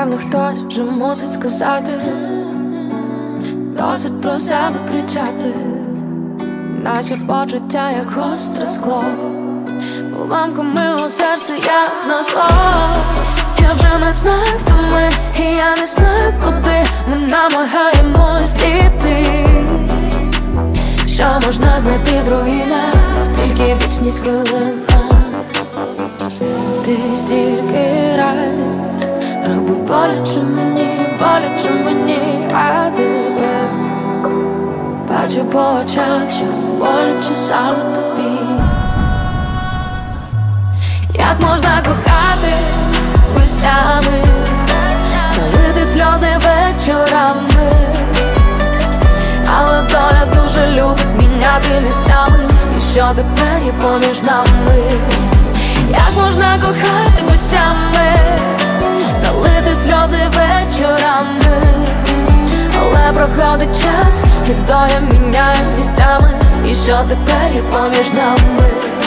Напевно, хтось вже мусить сказати, досить про себе кричати, наче почуття, як гостре скло, уламками у серці, як назло. Я вже не знаю, хто ми, і я не знаю, куди ми намагаємось дійти. Що можна знайти в руїнах, тільки вічність хвилина. Ти стільки раз робив боляче мені, а тепер бачу по очах, що боляче саме тобі. Як можна кохати гостями, долити сльози вечорами, але доля дуже любить міняти місцями. І що тепер є поміж нами? Як можна кохати гостями, долити сльози вечорами, але проходить час, і доля міняє місцями. І що тепер є поміж нами?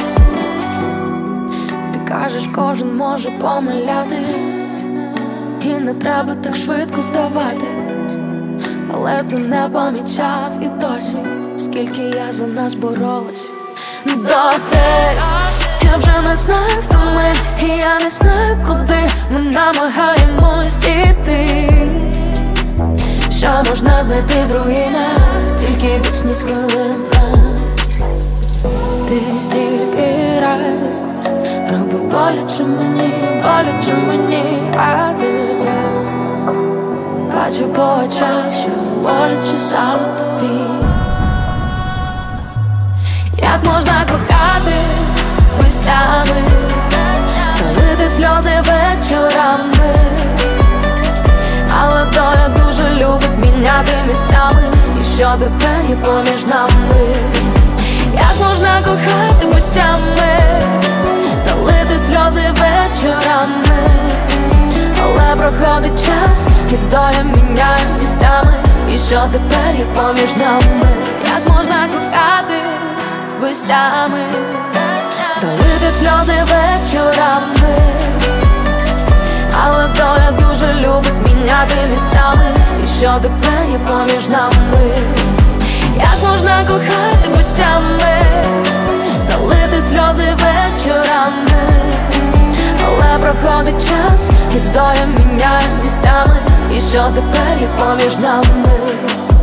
Кажеш, кожен може помилятись, і не треба так швидко здаватись. Але ти не помічав і досі, скільки я за нас боролась. Досить, я вже не знаю, хто ми, і я не знаю, куди ми намагаємось дійти. Що можна знайти в руїнах, тільки вічність хвилина. Ти стільки раз робив боляче мені, а тепер бачу по очах, що боляче саме тобі. Як можна кохати гостями, долити сльози вечорами, але доля дуже любить міняти місцями. І що тепер є поміж нами? Як можна кохати гостями, долити сльози вечорами, але проходить час, і доля міняє місцями. І що тепер є поміж нами? Як можна кохати гостями, долити сльози вечорами, але доля дуже любить міняти місцями. І що тепер є поміж нами? Як можна кохати гостями, долити сльози вечорами, але проходить час, і доля міняє місцями. І що тепер є поміж нами?